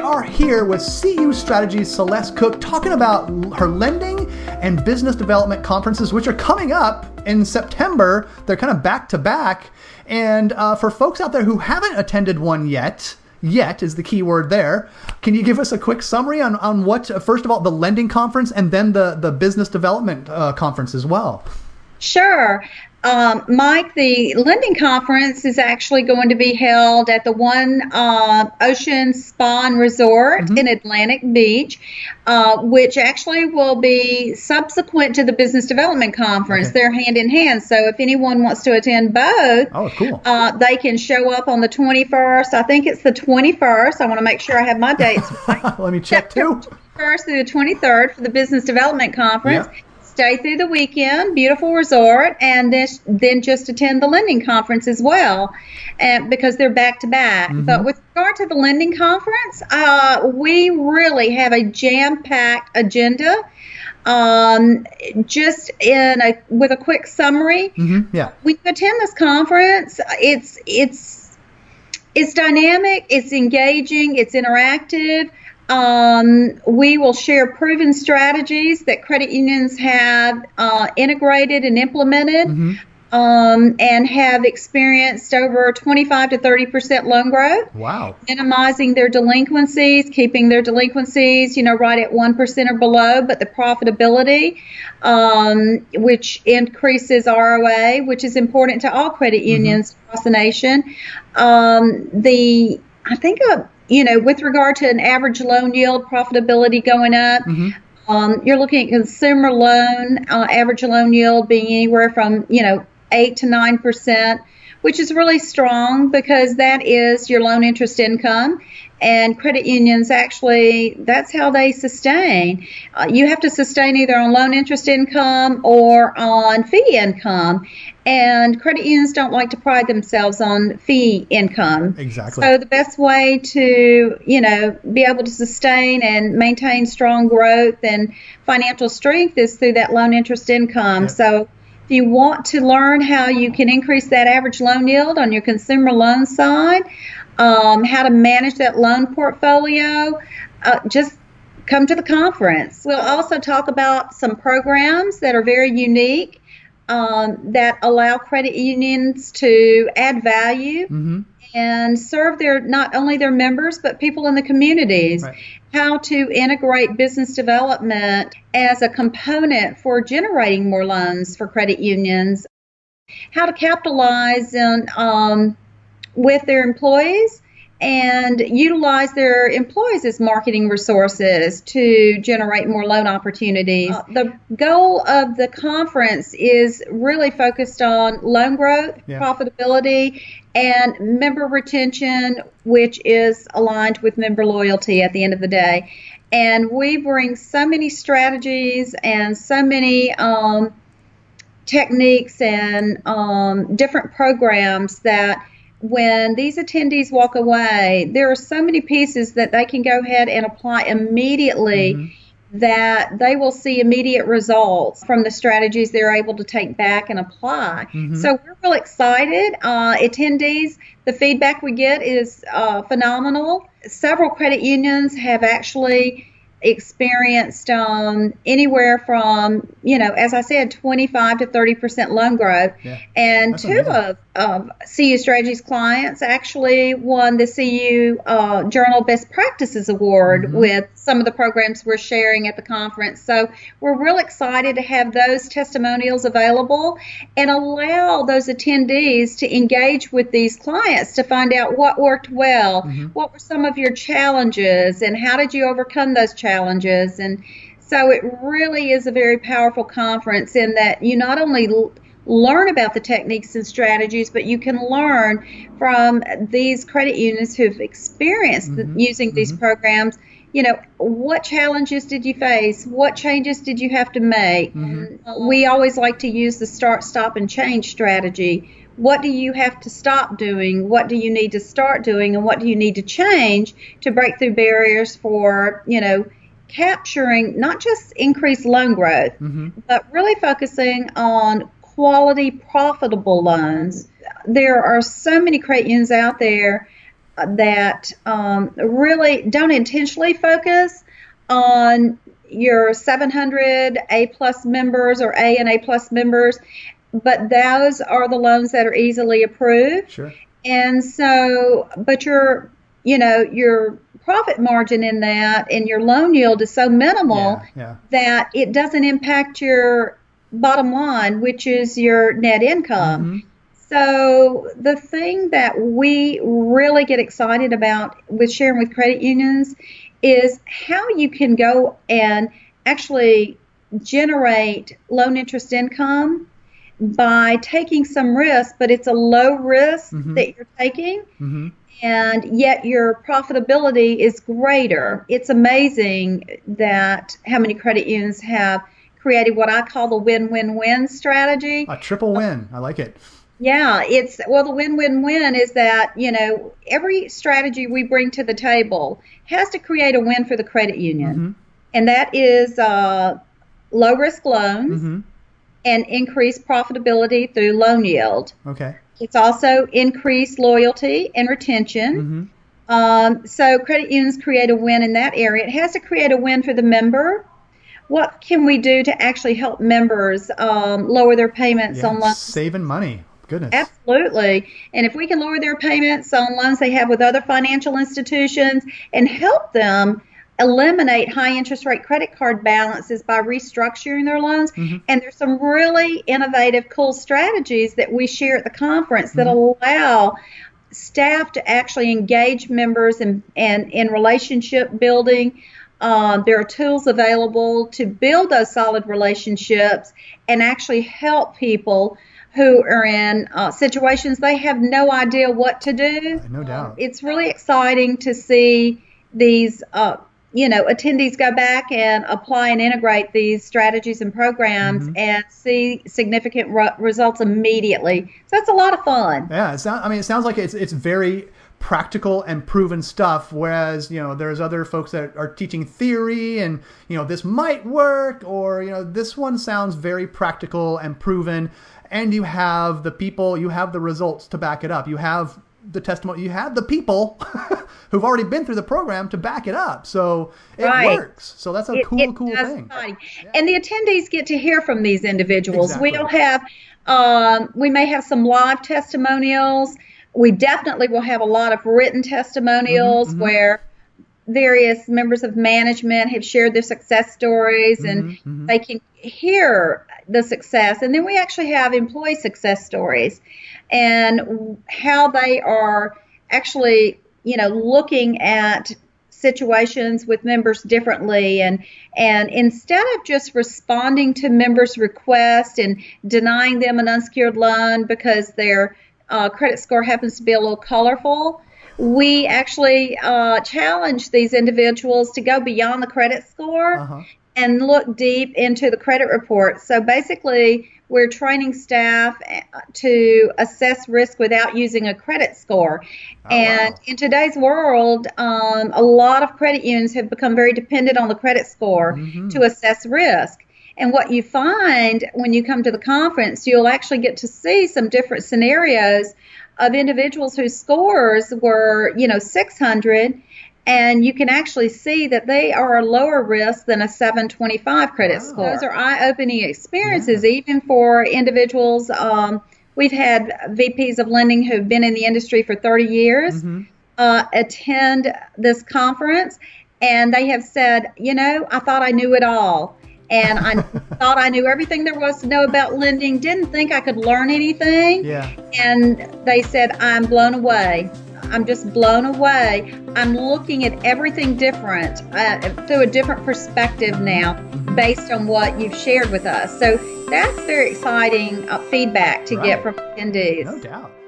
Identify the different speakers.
Speaker 1: are here with CU Strategies Celeste Cook talking about her lending and business development conferences, which are coming up in September. They're kind of back to back. And for folks out there who haven't attended one yet is the key word there. Can you give us a quick summary on what, first of all, the lending conference and then the business development conference as well?
Speaker 2: Sure. Mike, the lending conference is actually going to be held at the One Ocean Spa and Resort in Atlantic Beach, which actually will be subsequent to the business development conference. Okay. They're hand in hand. So if anyone wants to attend both,
Speaker 1: cool.
Speaker 2: They can show up on the 21st. I think it's the 21st. I want to make sure I have my dates right.
Speaker 1: Let me check too.
Speaker 2: 21st through the 23rd for the business development conference.
Speaker 1: Yeah.
Speaker 2: Stay through the weekend, beautiful resort, and then just attend the lending conference as well, because they're back to back. But with regard to the lending conference, we really have a jam-packed agenda. Just with a quick summary, when you attend this conference, it's dynamic, it's engaging, it's interactive. We will share proven strategies that credit unions have integrated and implemented, and have experienced over 25 to 30% loan growth.
Speaker 1: Wow.
Speaker 2: Minimizing their delinquencies, keeping their delinquencies, right at 1% or below, but the profitability, which increases ROA, which is important to all credit unions across the nation. With regard to an average loan yield, profitability going up, you're looking at consumer loan, average loan yield being anywhere from, 8 to 9%, which is really strong because that is your loan interest income. And credit unions, actually, that's how they sustain. You have to sustain either on loan interest income or on fee income. And credit unions don't like to pride themselves on fee income.
Speaker 1: Exactly.
Speaker 2: So the best way to, be able to sustain and maintain strong growth and financial strength is through that loan interest income. Yep. So if you want to learn how you can increase that average loan yield on your consumer loan side, how to manage that loan portfolio, just come to the conference. We'll also talk about some programs that are very unique, that allow credit unions to add value and serve not only their members, but people in the communities. Right. How to integrate business development as a component for generating more loans for credit unions. How to capitalize with their employees and utilize their employees as marketing resources to generate more loan opportunities. The goal of the conference is really focused on loan growth, profitability, and member retention, which is aligned with member loyalty at the end of the day. And we bring so many strategies and so many techniques and different programs that when these attendees walk away, there are so many pieces that they can go ahead and apply immediately that they will see immediate results from the strategies they're able to take back and apply. So we're real excited. Attendees, the feedback we get is phenomenal. Several credit unions have actually experienced anywhere from, as I said, 25 to 30% loan growth. Yeah, and two of CU Strategies clients actually won the CU Journal Best Practices Award with some of the programs we're sharing at the conference. So we're real excited to have those testimonials available and allow those attendees to engage with these clients to find out what worked well, what were some of your challenges, and how did you overcome those challenges. And so it really is a very powerful conference in that you not only learn about the techniques and strategies, but you can learn from these credit unions who've experienced using these programs. What challenges did you face? What changes did you have to make? We always like to use the start, stop, and change strategy. What do you have to stop doing? What do you need to start doing? And what do you need to change to break through barriers for, capturing not just increased loan growth, but really focusing on quality, profitable loans. There are so many credit unions out there that really don't intentionally focus on your 700 A plus members or A and A plus members, but those are the loans that are easily approved.
Speaker 1: Sure.
Speaker 2: And so, but your profit margin in that and your loan yield is so minimal that it doesn't impact your bottom line, which is your net income.
Speaker 1: Mm-hmm.
Speaker 2: So the thing that we really get excited about with sharing with credit unions is how you can go and actually generate loan interest income by taking some risk, but it's a low risk that you're taking, and yet your profitability is greater. It's amazing that how many credit unions have created what I call the win-win-win strategy.
Speaker 1: A triple win. I like it.
Speaker 2: Yeah, the win-win-win is that, every strategy we bring to the table has to create a win for the credit union. And that is low risk loans and increased profitability through loan yield.
Speaker 1: Okay.
Speaker 2: It's also increased loyalty and retention. So credit unions create a win in that area. It has to create a win for the member. What can we do to actually help members lower their payments on loans?
Speaker 1: Saving money. Goodness.
Speaker 2: Absolutely. And if we can lower their payments on loans they have with other financial institutions and help them eliminate high interest rate credit card balances by restructuring their loans. And there's some really innovative, cool strategies that we share at the conference that allow staff to actually engage members and in relationship building. There are tools available to build those solid relationships and actually help people who are in situations they have no idea what to do.
Speaker 1: No doubt.
Speaker 2: It's really exciting to see these attendees go back and apply and integrate these strategies and programs and see significant results immediately. So it's a lot of fun.
Speaker 1: Yeah, it sounds like it's very practical and proven stuff, whereas there's other folks that are teaching theory and this might work, or this one sounds very practical and proven, and you have the people, you have the results to back it up, you have the testimony, you have the people who've already been through the program to back it up, so it works. So that's a cool thing.
Speaker 2: Yeah. And the attendees get to hear from these individuals. We'll have we may have some live testimonials. We definitely will have a lot of written testimonials where various members of management have shared their success stories and they can hear the success. And then we actually have employee success stories and how they are actually, looking at situations with members differently. And instead of just responding to members' requests and denying them an unsecured loan because their credit score happens to be a little colorful, we actually challenge these individuals to go beyond the credit score and look deep into the credit report. So basically, we're training staff to assess risk without using a credit score. In today's world, a lot of credit unions have become very dependent on the credit score to assess risk. And what you find when you come to the conference, you'll actually get to see some different scenarios of individuals whose scores were, 600, and you can actually see that they are a lower risk than a 725 credit score. Those are eye-opening experiences, even for individuals. We've had VPs of lending who've been in the industry for 30 years attend this conference, and they have said, I thought I knew it all. And I thought I knew everything there was to know about lending, didn't think I could learn anything. And they said, I'm blown away. I'm just blown away. I'm looking at everything different, through a different perspective now, based on what you've shared with us. So that's very exciting feedback to get from attendees.
Speaker 1: No doubt.